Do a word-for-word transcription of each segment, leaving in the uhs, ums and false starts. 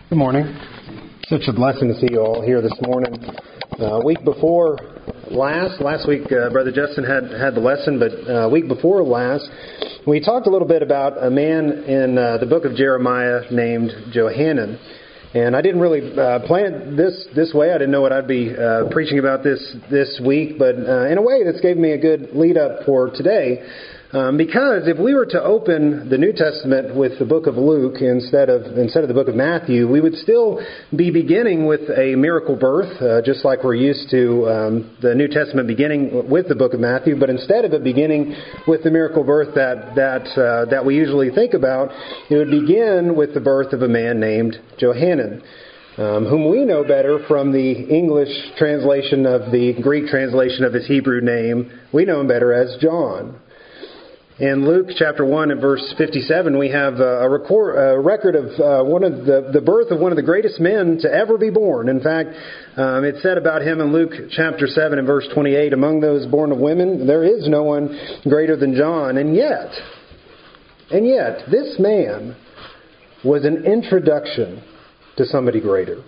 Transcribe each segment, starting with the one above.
Good morning. Such a blessing to see you all here this morning. Uh, week before last, last week uh, Brother Justin had, had the lesson, but uh, week before last, we talked a little bit about a man in uh, the book of Jeremiah named Johanan. And I didn't really uh, plan it this this way. I didn't know what I'd be uh, preaching about this this week, but uh, in a way, this gave me a good lead up for today. Um, because if we were to open the New Testament with the book of Luke instead of instead of the book of Matthew, we would still be beginning with a miracle birth, uh, just like we're used to um, the New Testament beginning with the book of Matthew. But instead of it beginning with the miracle birth that that uh, that we usually think about, it would begin with the birth of a man named Johanan, um, whom we know better from the English translation of the Greek translation of his Hebrew name. We know him better as John. In Luke chapter one and verse fifty-seven, we have a, record, a record of uh, one of the, the birth of one of the greatest men to ever be born. In fact, um, it said about him in Luke chapter seven and verse twenty-eight, among those born of women, there is no one greater than John. And yet, and yet, this man was an introduction to somebody greater.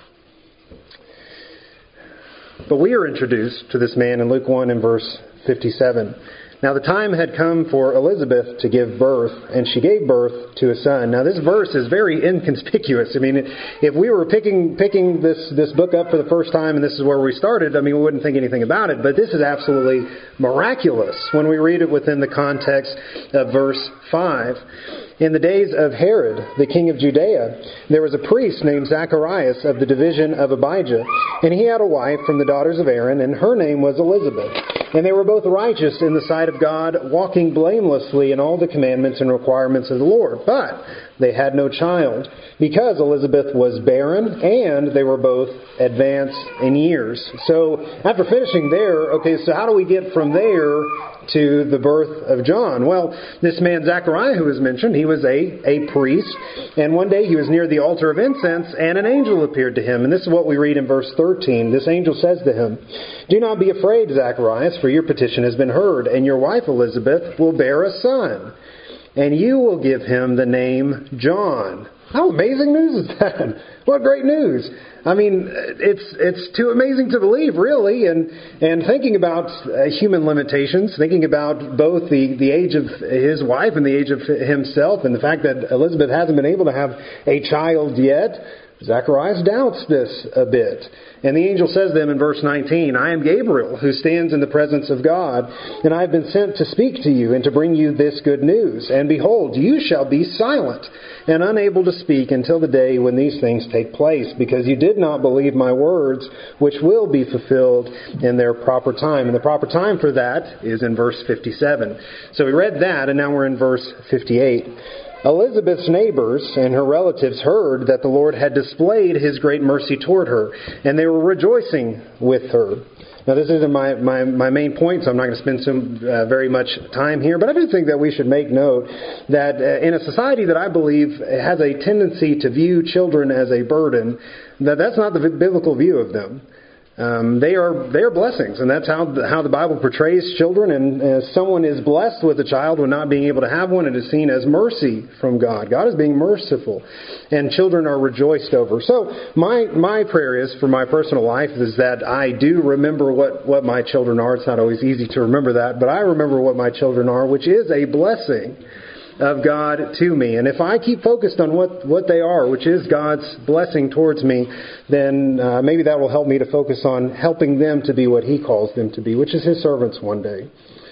But we are introduced to this man in Luke one and verse fifty-seven. Now the time had come for Elizabeth to give birth, and she gave birth to a son. Now this verse is very inconspicuous. I mean, if we were picking picking this, this book up for the first time, and this is where we started, I mean, we wouldn't think anything about it. But this is absolutely miraculous when we read it within the context of verse five. In the days of Herod, the king of Judea, there was a priest named Zacharias of the division of Abijah, and he had a wife from the daughters of Aaron, and her name was Elizabeth. And they were both righteous in the sight of God, walking blamelessly in all the commandments and requirements of the Lord. But they had no child, because Elizabeth was barren, and they were both advanced in years. So after finishing there, okay, so how do we get from there to the birth of John? Well, this man Zachariah who was mentioned, he was a, a priest, and one day he was near the altar of incense, and an angel appeared to him. And this is what we read in verse thirteen. This angel says to him, "Do not be afraid, Zacharias, for your petition has been heard, and your wife Elizabeth will bear a son, and you will give him the name John." How amazing news is that? What great news. I mean, it's it's too amazing to believe, really. And and thinking about uh, human limitations, thinking about both the, the age of his wife and the age of himself, and the fact that Elizabeth hasn't been able to have a child yet, Zacharias doubts this a bit. And the angel says to him in verse nineteen, "I am Gabriel, who stands in the presence of God, and I have been sent to speak to you and to bring you this good news. And behold, you shall be silent and unable to speak until the day when these things take place, because you did not believe my words, which will be fulfilled in their proper time." And the proper time for that is in verse fifty-seven. So we read that, and now we're in verse fifty-eight. Elizabeth's neighbors and her relatives heard that the Lord had displayed His great mercy toward her, and they were rejoicing with her. Now, this isn't my, my, my main point, so I'm not going to spend some uh, very much time here, but I do think that we should make note that uh, in a society that I believe has a tendency to view children as a burden, that that's not the biblical view of them. Um, they are they are blessings, and that's how the, how the Bible portrays children. And as someone is blessed with a child when not being able to have one, it is seen as mercy from God. God is being merciful, and children are rejoiced over. So my my prayer is for my personal life is that I do remember what, what my children are. It's not always easy to remember that, but I remember what my children are, which is a blessing of God to me. And if I keep focused on what, what they are, which is God's blessing towards me, then uh, maybe that will help me to focus on helping them to be what He calls them to be, which is His servants one day.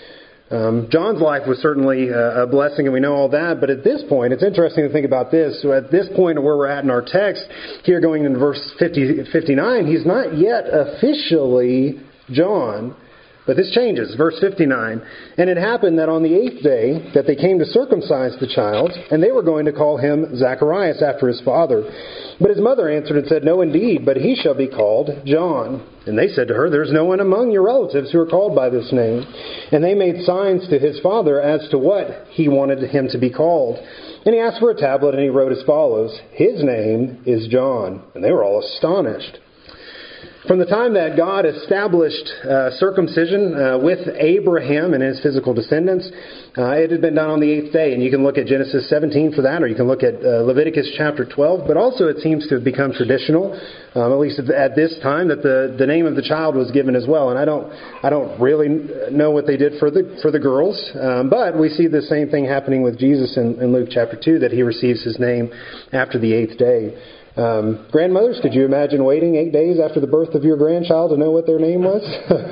Um, John's life was certainly a, a blessing, and we know all that, but at this point, it's interesting to think about this. So at this point where we're at in our text, here going into verse fifty, fifty-nine, he's not yet officially John. But this changes. Verse fifty-nine, "And it happened that on the eighth day that they came to circumcise the child, and they were going to call him Zacharias after his father. But his mother answered and said, No, indeed, but he shall be called John. And they said to her, There is no one among your relatives who are called by this name. And they made signs to his father as to what he wanted him to be called. And he asked for a tablet, and he wrote as follows, His name is John. And they were all astonished." From the time that God established uh, circumcision uh, with Abraham and his physical descendants, uh, it had been done on the eighth day. And you can look at Genesis seventeen for that, or you can look at uh, Leviticus chapter twelve. But also it seems to have become traditional, um, at least at this time, that the, the name of the child was given as well. And I don't I don't really know what they did for the for the girls, um, but we see the same thing happening with Jesus in, in Luke chapter two, that he receives his name after the eighth day. Um, grandmothers, could you imagine waiting eight days after the birth of your grandchild to know what their name was?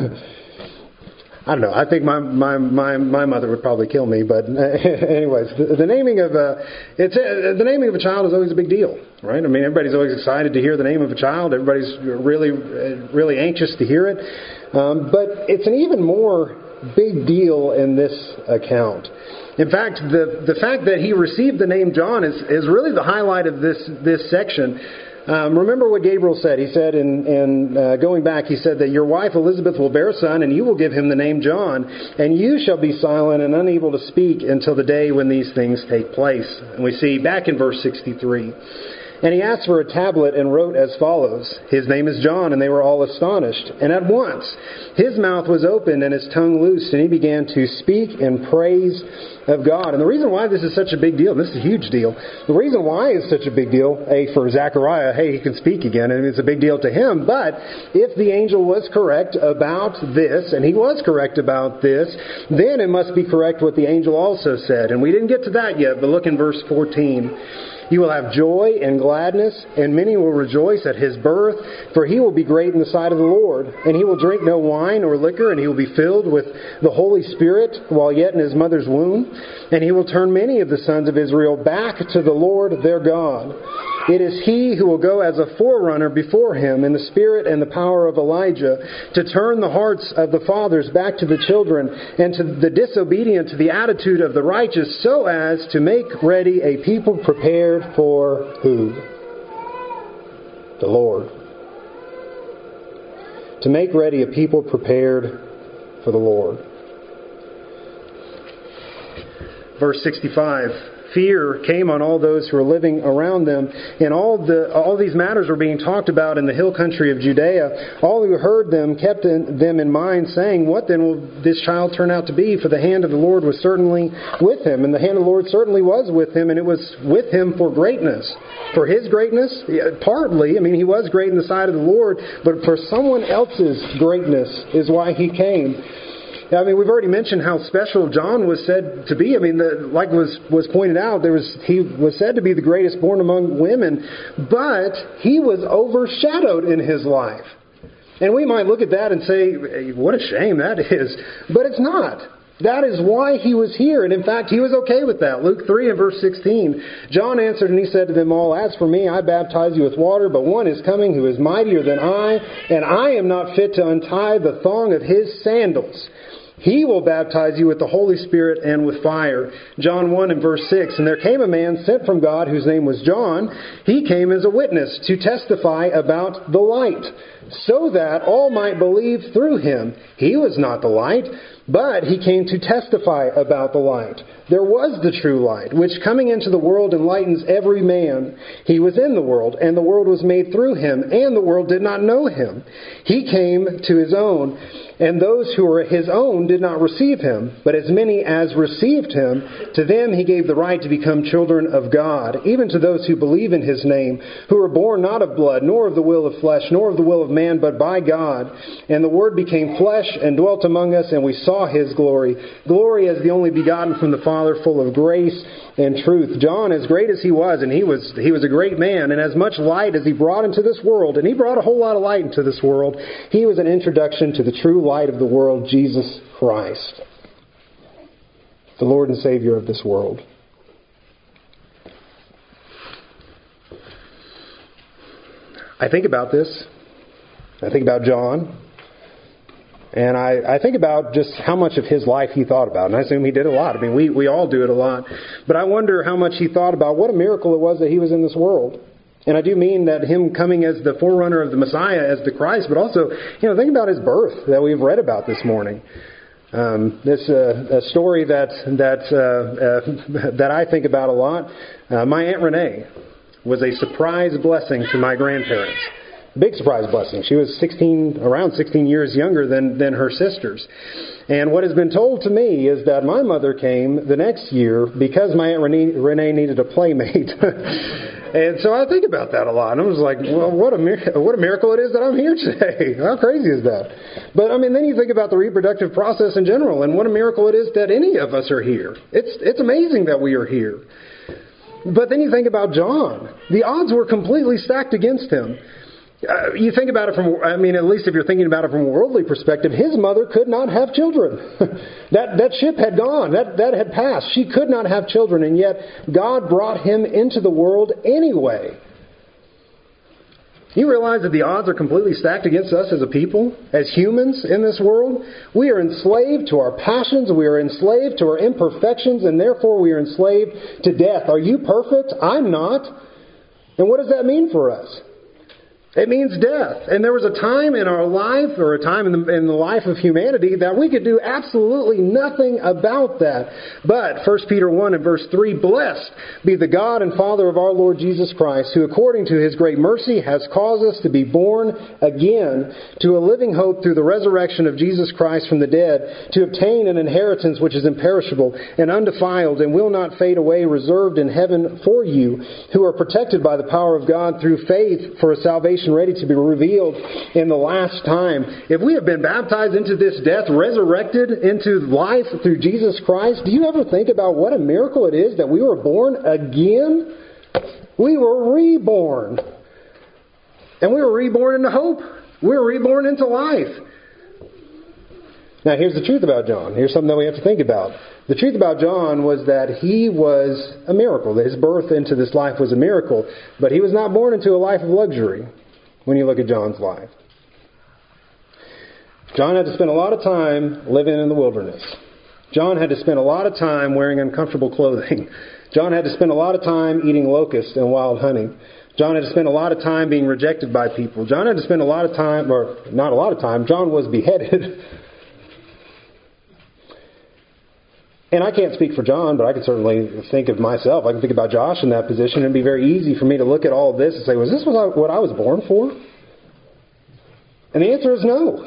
I don't know. I think my my my, my mother would probably kill me. But anyways, the, the naming of a it's a, the naming of a child is always a big deal, right? I mean, everybody's always excited to hear the name of a child. Everybody's really really anxious to hear it. Um, but it's an even more big deal in this account. In fact, the the fact that he received the name John is, is really the highlight of this this section. Um, remember what Gabriel said. He said, in, in uh, going back, he said that your wife Elizabeth will bear a son, and you will give him the name John, and you shall be silent and unable to speak until the day when these things take place. And we see back in verse sixty-three. And he asked for a tablet and wrote as follows, his name is John, and they were all astonished. And at once his mouth was opened and his tongue loosed, and he began to speak in praise of God. And the reason why this is such a big deal, this is a huge deal, the reason why it's such a big deal, A, for Zechariah, hey, he can speak again, and it's a big deal to him, but if the angel was correct about this, and he was correct about this, then it must be correct what the angel also said. And we didn't get to that yet, but look in verse fourteen. You will have joy and gladness, and many will rejoice at his birth, for he will be great in the sight of the Lord. And he will drink no wine or liquor, and he will be filled with the Holy Spirit while yet in his mother's womb. And he will turn many of the sons of Israel back to the Lord their God. It is he who will go as a forerunner before him in the spirit and the power of Elijah, to turn the hearts of the fathers back to the children, and to the disobedient to the attitude of the righteous, so as to make ready a people prepared for who? The Lord. To make ready a people prepared for the Lord. Verse sixty-five. Fear came on all those who were living around them, and all the all these matters were being talked about in the hill country of Judea. All who heard them kept in, them in mind, saying, "What then will this child turn out to be? For the hand of the Lord was certainly with him." And the hand of the Lord certainly was with him, and it was with him for greatness. For his greatness? Partly. I mean, he was great in the sight of the Lord, but for someone else's greatness is why he came. I mean, we've already mentioned how special John was said to be. I mean, the, like was was pointed out, there was he was said to be the greatest born among women, but he was overshadowed in his life. And we might look at that and say, hey, what a shame that is. But it's not. That is why he was here. And in fact, he was okay with that. Luke three and verse sixteen. John answered and he said to them all, "As for me, I baptize you with water, but one is coming who is mightier than I, and I am not fit to untie the thong of his sandals. He will baptize you with the Holy Spirit and with fire." John one and verse six. And there came a man sent from God whose name was John. He came as a witness to testify about the light, so that all might believe through him. He was not the light, but he came to testify about the light. There was the true light, which coming into the world enlightens every man. He was in the world, and the world was made through him, and the world did not know him. He came to his own, and those who were his own did not receive him. But as many as received him, to them he gave the right to become children of God, even to those who believe in his name, who were born not of blood, nor of the will of flesh, nor of the will of man, but by God. And the Word became flesh and dwelt among us, and we saw his glory. Glory as the only begotten from the Father, full of grace and truth. John, as great as he was, and he was he was a great man, and as much light as he brought into this world, and he brought a whole lot of light into this world, he was an introduction to the true light of the world, Jesus Christ, the Lord and Savior of this world. I think about this. I think about John. And I, I think about just how much of his life he thought about. And I assume he did a lot. I mean, we, we all do it a lot. But I wonder how much he thought about what a miracle it was that he was in this world. And I do mean that him coming as the forerunner of the Messiah, as the Christ, but also, you know, think about his birth that we've read about this morning. Um, this uh, a story that that uh, uh, that I think about a lot. Uh, my Aunt Renee was a surprise blessing to my grandparents. Big surprise blessing. She was sixteen, around sixteen years younger than, than her sisters. And what has been told to me is that my mother came the next year because my Aunt Renee, Renee needed a playmate. And so I think about that a lot. And I was like, well, what a, mir- what a miracle it is that I'm here today. How crazy is that? But, I mean, then you think about the reproductive process in general, and what a miracle it is that any of us are here. It's, it's amazing that we are here. But then you think about John. The odds were completely stacked against him. Uh, you think about it from, I mean, at least if you're thinking about it from a worldly perspective, his mother could not have children. that that ship had gone. That, that had passed. She could not have children, and yet God brought him into the world anyway. You realize that the odds are completely stacked against us as a people, as humans in this world? We are enslaved to our passions. We are enslaved to our imperfections, and therefore we are enslaved to death. Are you perfect? I'm not. And what does that mean for us? It means death. And there was a time in our life, or a time in the, in the life of humanity, that we could do absolutely nothing about that. But First Peter one and verse three, blessed be the God and Father of our Lord Jesus Christ, who according to His great mercy has caused us to be born again to a living hope through the resurrection of Jesus Christ from the dead, to obtain an inheritance which is imperishable and undefiled and will not fade away, reserved in heaven for you, who are protected by the power of God through faith for a salvation ready to be revealed in the last time. If we have been baptized into this death, resurrected into life through Jesus Christ, do you ever think about what a miracle it is that we were born again? We were reborn. And we were reborn into hope. We were reborn into life. Now here's the truth about John. Here's something that we have to think about. The truth about John was that he was a miracle. That his birth into this life was a miracle. But he was not born into a life of luxury. When you look at John's life, John had to spend a lot of time living in the wilderness. John had to spend a lot of time wearing uncomfortable clothing. John had to spend a lot of time eating locusts and wild honey. John had to spend a lot of time being rejected by people. John had to spend a lot of time, or not a lot of time, John was beheaded. And I can't speak for John, but I can certainly think of myself. I can think about Josh in that position. It'd be very easy for me to look at all of this and say, was this what I, what I was born for? And the answer is no.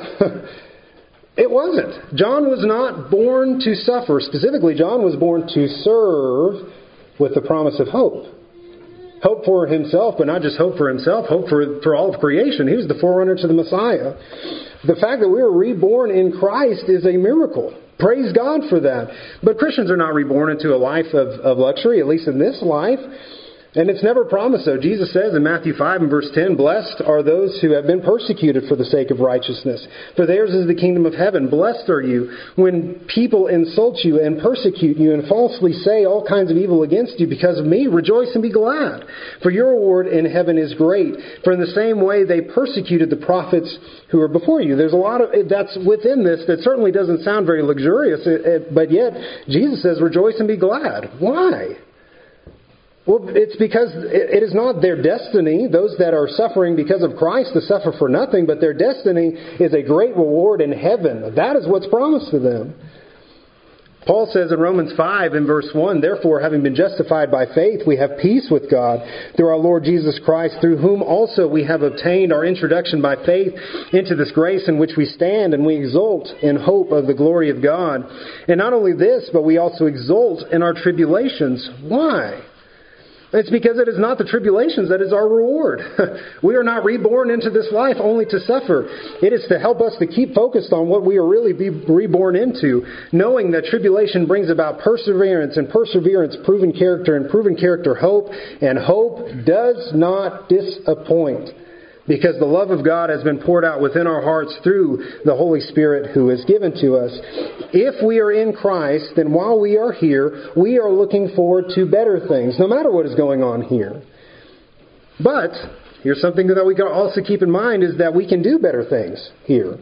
It wasn't. John was not born to suffer. Specifically, John was born to serve with the promise of hope. Hope for himself, but not just hope for himself, hope for, for all of creation. He was the forerunner to the Messiah. The fact that we were reborn in Christ is a miracle. Praise God for that. But Christians are not reborn into a life of, of luxury, at least in this life. And it's never promised so. Jesus says in Matthew five and verse ten, blessed are those who have been persecuted for the sake of righteousness, for theirs is the kingdom of heaven. Blessed are you when people insult you and persecute you and falsely say all kinds of evil against you because of me. Rejoice and be glad, for your reward in heaven is great. For in the same way they persecuted the prophets who were before you. There's a lot of that's within this that certainly doesn't sound very luxurious, but yet Jesus says rejoice and be glad. Why? Well, it's because it is not their destiny, those that are suffering because of Christ, to suffer for nothing, but their destiny is a great reward in heaven. That is what's promised to them. Paul says in Romans five in verse one, therefore, having been justified by faith, we have peace with God through our Lord Jesus Christ, through whom also we have obtained our introduction by faith into this grace in which we stand, and we exult in hope of the glory of God. And not only this, but we also exult in our tribulations. Why? It's because it is not the tribulations that is our reward. We are not reborn into this life only to suffer. It is to help us to keep focused on what we are really be reborn into, knowing that tribulation brings about perseverance, and perseverance proven character, and proven character hope, and hope does not disappoint. Because the love of God has been poured out within our hearts through the Holy Spirit who is given to us. If we are in Christ, then while we are here, we are looking forward to better things, no matter what is going on here. But here's something that we can also keep in mind, is that we can do better things here.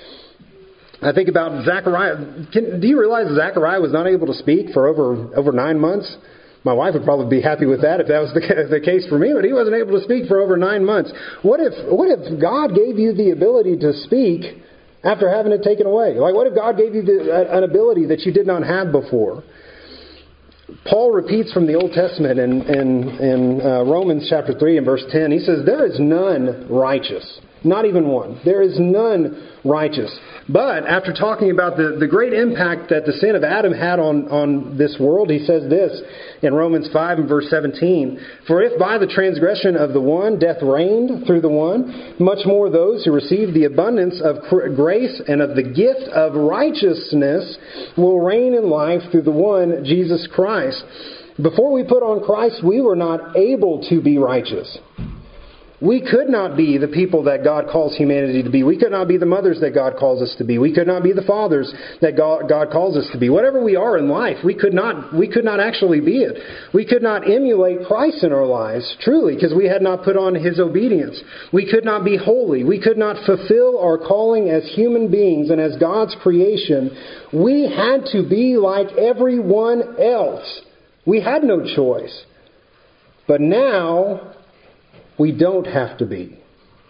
I think about Zechariah. Can, do you realize Zechariah was not able to speak for over, over nine months? My wife would probably be happy with that if that was the, the case for me, but he wasn't able to speak for over nine months. What if what if God gave you the ability to speak after having it taken away? Like, what if God gave you the, an ability that you did not have before? Paul repeats from the Old Testament in, in, in uh, Romans chapter three and verse ten. He says, there is none righteous. Not even one. There is none righteous. But after talking about the, the great impact that the sin of Adam had on, on this world, he says this in Romans five and verse seventeen. For if by the transgression of the one death reigned through the one, much more those who receive the abundance of grace and of the gift of righteousness will reign in life through the one, Jesus Christ. Before we put on Christ, we were not able to be righteous. We could not be the people that God calls humanity to be. We could not be the mothers that God calls us to be. We could not be the fathers that God, God calls us to be. Whatever we are in life, we could not, we could not actually be it. We could not emulate Christ in our lives, truly, because we had not put on His obedience. We could not be holy. We could not fulfill our calling as human beings and as God's creation. We had to be like everyone else. We had no choice. But now, we don't have to be.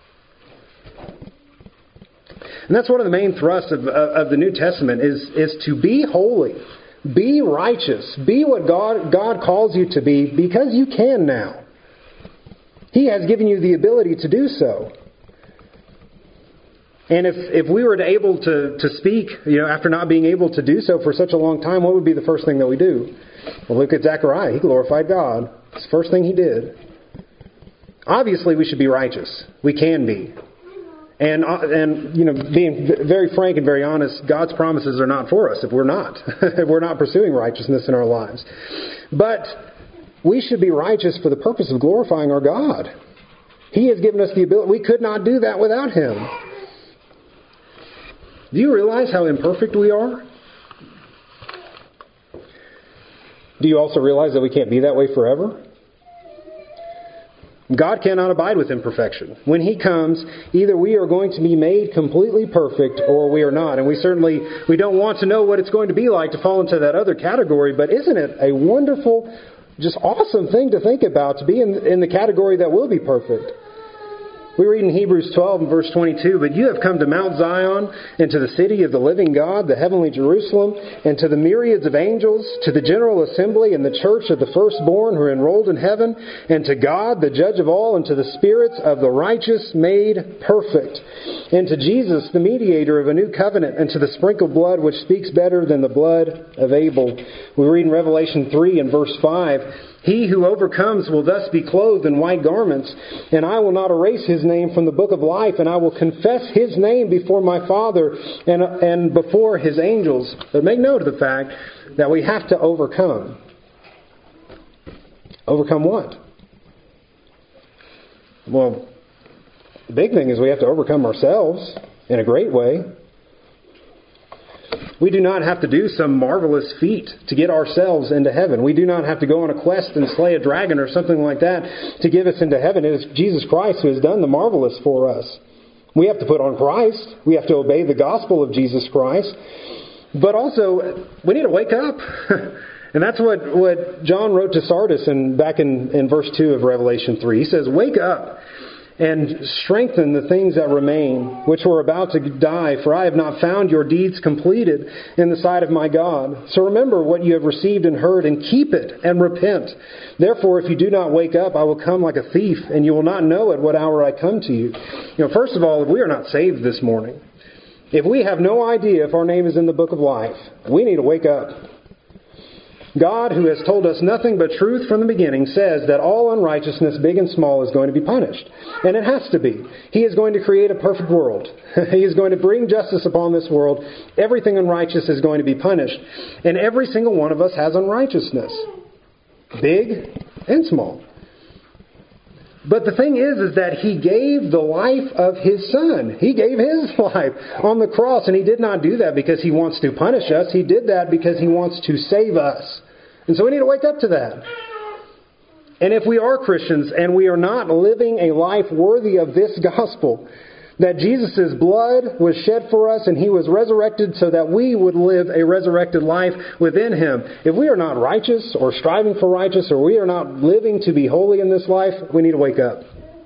And that's one of the main thrusts of, of the New Testament is, is to be holy. Be righteous. Be what God, God calls you to be because you can now. He has given you the ability to do so. And if, if we were to able to, to speak, you know, after not being able to do so for such a long time, what would be the first thing that we do? Well, look at Zechariah. He glorified God. It's the first thing he did. Obviously, we should be righteous. We can be. And, uh, and you know, being very frank and very honest, God's promises are not for us if we're not. if we're not pursuing righteousness in our lives. But we should be righteous for the purpose of glorifying our God. He has given us the ability. We could not do that without Him. Do you realize how imperfect we are? Do you also realize that we can't be that way forever? God cannot abide with imperfection. When He comes, either we are going to be made completely perfect or we are not. And we certainly, we don't want to know what it's going to be like to fall into that other category. But isn't it a wonderful, just awesome thing to think about, to be in, in the category that will be perfect? We read in Hebrews twelve and verse twenty-two, But you have come to Mount Zion, and to the city of the living God, the heavenly Jerusalem, and to the myriads of angels, to the general assembly and the church of the firstborn who are enrolled in heaven, and to God, the judge of all, and to the spirits of the righteous made perfect, and to Jesus, the mediator of a new covenant, and to the sprinkled blood which speaks better than the blood of Abel. We read in Revelation three and verse five, He who overcomes will thus be clothed in white garments, and I will not erase his name from the book of life, and I will confess his name before my Father and, and before His angels. But make note of the fact that we have to overcome. Overcome what? Well, the big thing is we have to overcome ourselves in a great way. We do not have to do some marvelous feat to get ourselves into heaven. We do not have to go on a quest and slay a dragon or something like that to get us into heaven. It is Jesus Christ who has done the marvelous for us. We have to put on Christ. We have to obey the gospel of Jesus Christ. But also, we need to wake up. And that's what, what John wrote to Sardis in, back in, in verse two of Revelation three. He says, Wake up and strengthen the things that remain, which were about to die, for I have not found your deeds completed in the sight of my God. So remember what you have received and heard, and keep it, and repent. Therefore, if you do not wake up, I will come like a thief, and you will not know at what hour I come to you. You know, first of all, if we are not saved this morning, if we have no idea if our name is in the book of life, we need to wake up. God, who has told us nothing but truth from the beginning, says that all unrighteousness, big and small, is going to be punished. And it has to be. He is going to create a perfect world. He is going to bring justice upon this world. Everything unrighteous is going to be punished. And every single one of us has unrighteousness. Big and small. But the thing is, is that He gave the life of His Son. He gave His life on the cross. And He did not do that because He wants to punish us. He did that because He wants to save us. And so we need to wake up to that. And if we are Christians and we are not living a life worthy of this gospel, that Jesus' blood was shed for us and He was resurrected so that we would live a resurrected life within Him. If we are not righteous or striving for righteous, or we are not living to be holy in this life, we need to wake up.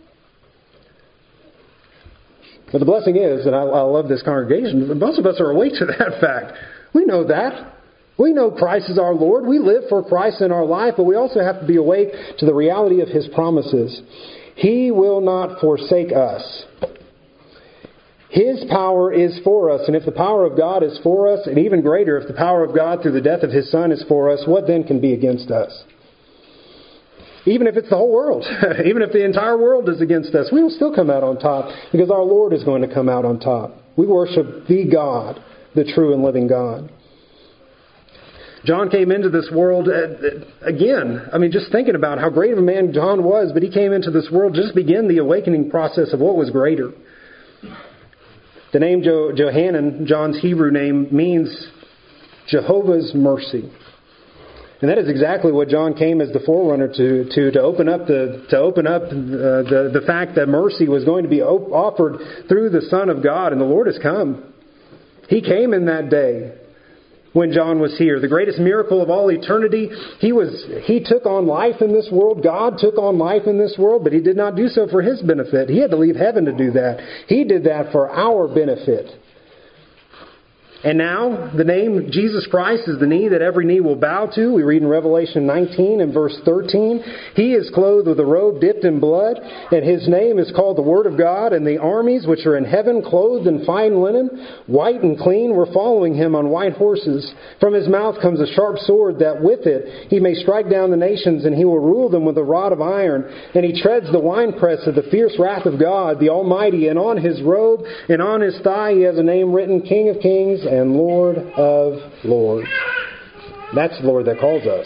But the blessing is, and I, I love this congregation, most of us are awake to that fact. We know that. We know Christ is our Lord. We live for Christ in our life, but we also have to be awake to the reality of His promises. He will not forsake us. His power is for us. And if the power of God is for us, and even greater, if the power of God through the death of His Son is for us, what then can be against us? Even if it's the whole world, even if the entire world is against us, we will still come out on top because our Lord is going to come out on top. We worship the God, the true and living God. John came into this world, uh, again, I mean, just thinking about how great of a man John was, but he came into this world just to begin the awakening process of what was greater. The name jo- Johanan, John's Hebrew name, means Jehovah's mercy. And that is exactly what John came as the forerunner to, to, to open up the to open up uh, the, the fact that mercy was going to be op- offered through the Son of God, and the Lord has come. He came in that day when John was here. The greatest miracle of all eternity. He was he took on life in this world. God took on life in this world, but He did not do so for His benefit. He had to leave heaven to do that. He did that for our benefit. And now, the name Jesus Christ is the knee that every knee will bow to. We read in Revelation nineteen and verse thirteen. He is clothed with a robe dipped in blood, and His name is called the Word of God, and the armies which are in heaven, clothed in fine linen, white and clean, were following Him on white horses. From His mouth comes a sharp sword, that with it He may strike down the nations, and He will rule them with a rod of iron. And He treads the winepress of the fierce wrath of God, the Almighty. And on His robe and on His thigh He has a name written, King of Kings and Lord of Lords. That's the Lord that calls us.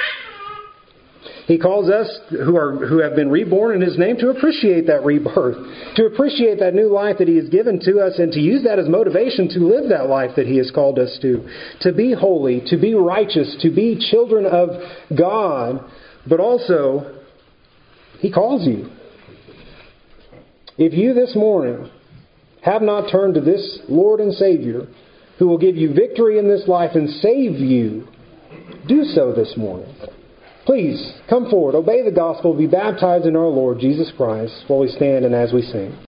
He calls us who are who have been reborn in His name to appreciate that rebirth, to appreciate that new life that He has given to us, and to use that as motivation to live that life that He has called us to. To be holy, to be righteous, to be children of God, but also He calls you. If you this morning have not turned to this Lord and Savior, who will give you victory in this life and save you, do so this morning. Please come forward, obey the gospel, be baptized in our Lord Jesus Christ while we stand and as we sing.